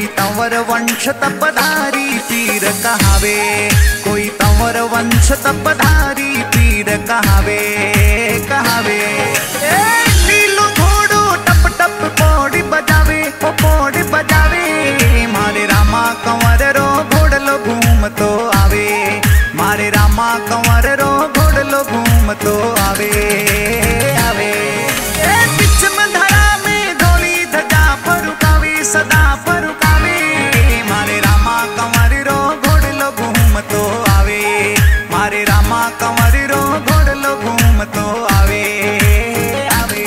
तंवर वंश तपधारी पीर कहावे, कोई तंवर वंश तपधारी पीर कहावे कहावे। नीलो घोड़ो टप टप पौड़ी बजावे, ओ पौड़ी बजावे। मारे रामा कंवर रो घोड़लो घूम तो आवे, मारे रामा कंवर रो घोड़लो घूम तो आवे आवे। धरा में धोली धजा फरुकावे, सदा फरुकावे। मारे रामा कंवर रो घोड़लो घूम तो आवे, मारे रामा कंवर रो घोड़लो घूम तो आवे आवे।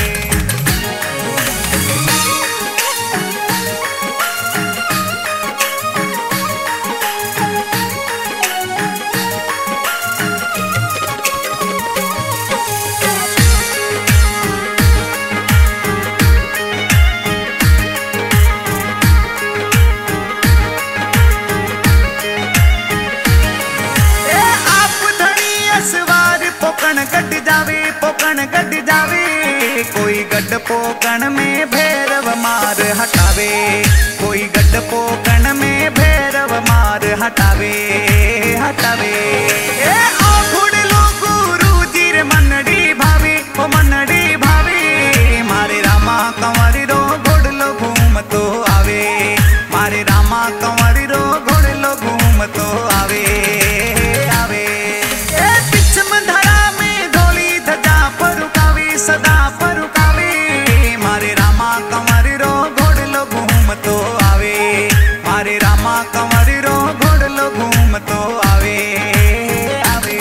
पोकण गड जावे, पोकण गड जावे। कोई गड पोकण में भैरव मार हटावे, कोई गड पोकण में भैरव मार हटावे हटावे। ओ घोड़लो गुरु जीर मनड़ी भावे, ओ मनड़ी भावे। मारे रामा कंवर रो घोड़लो घूम तो आवे, मारे रामा कंवर रो घोड़लो घूम तो आवे आवे। सदा फरुकावे। मारे रामा कंवर रो घोड़लो घूम तो आवे, मारे रामा कंवर रो घोड़लो घूम तो आवे आवे।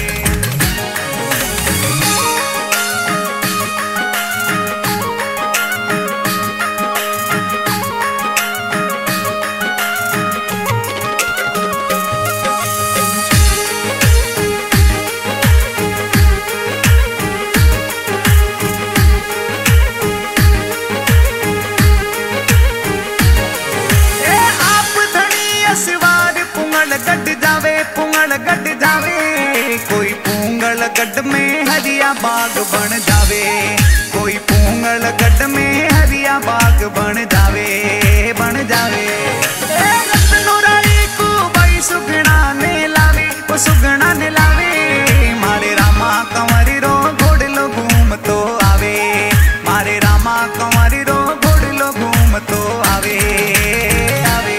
गड जावे, पुंगल गड जावे। कोई पुंगल गड में हरिया बाग बन जावे, कोई पुंगल गड में हरिया बाग बन जावे बन जावे। रत्नोराई को भाई सुगना ने लावे, वो सुगना ने लावे। मारे रामा कंवर रो घोड़लो घूम तो आवे, मारे रामा कंवर रो घोड़लो घूम तो आवे आवे।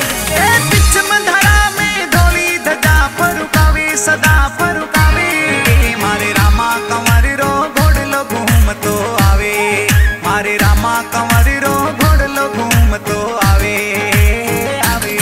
सदा फरुकावे। मारे रामा कंवर रो घोड़लो घूम तो आवे, मारे रामा कंवर रो घोड़लो घूम तो आवे आवे।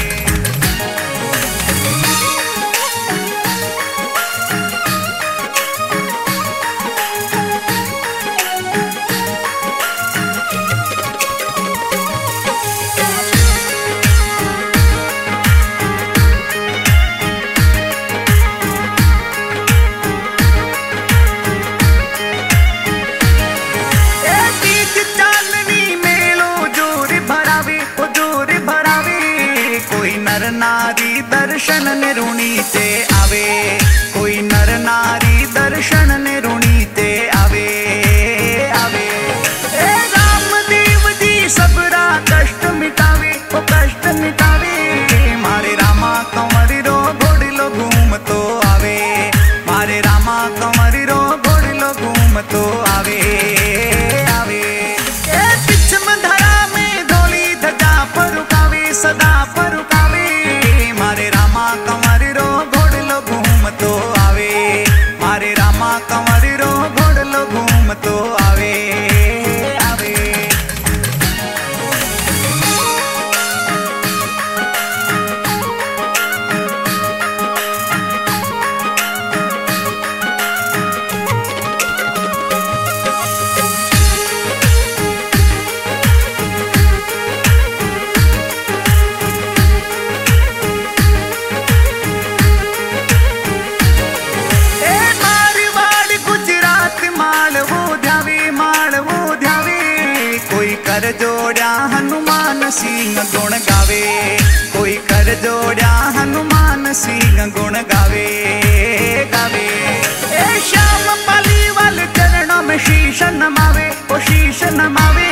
नर नारी दर्शन निरुणी ते आवे, कोई नर नारी दर्शन निरुणी ते आवे आवे। रामदेव जी सबरा कष्ट मिटावे, वो कष्ट मिटावे। मारे रामा कंवर रो घोड़लो घूम तो आवे, मारे रामा कंवर रो घोड़लो घूम तो आवे आवे। धरा में धोली धजा फरुकावे, सदा फरुकावे। मारे रामा कंवर रो घोड़लो घूम तो आवे, मारे रामा कंवर रो घोड़लो घूम तो आवे आवे। कर जोड़ा हनुमान सिंह गुण गावे, कोई कर जोड़ा हनुमान सिंह गुण गावे गावे। ए श्याम पाली वाले चरणों में शीश नमावे, ओ शीश नमावे।